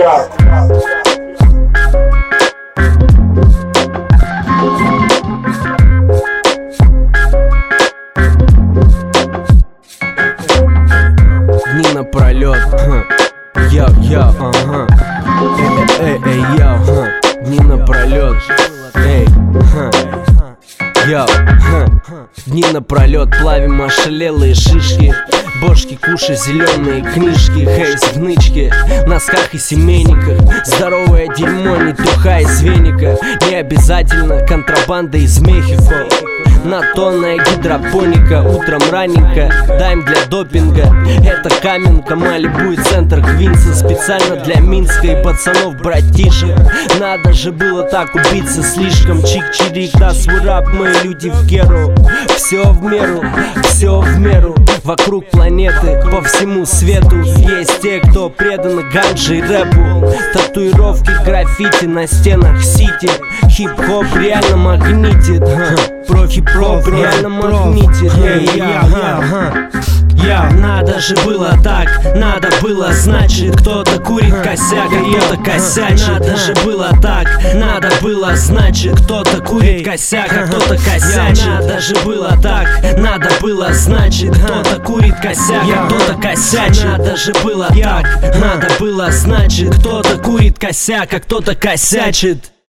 Дни напролет, йоу, ага. Эй, йоу, дни напролет, эй, йоу, дни напролет плавим ошалелые шишки. Бошки, кушай зеленые книжки, хейс в нычке, носках и семейниках. Здоровое дерьмо, не туха из веника. Не обязательно контрабанда из Мехико. Натонная гидропоника, утром раненько, дайм для допинга. Это Каменка, Малибу и центр Квинса. Специально для Минска и пацанов братишек. Надо же было так убиться слишком. Чик-чирик, да свой рап, мы люди в геру. Все в меру, все в меру. Вокруг планеты, по всему свету есть те, кто преданы ганже и рэпу. Татуировки, граффити на стенах сити. Хип-хоп реально магнитит. Про хип-хоп реально магнитит. Надо же было так, надо было, значит, кто-то курит косяк, а кто-то косячит. Надо же было так, надо было, значит, кто-то курит косяк, а кто-то косячит. Надо же было так, надо было, значит, кто-то курит косяк, а кто-то косячит. Надо же было так, надо было, значит, кто-то курит косяк, а кто-то косячит.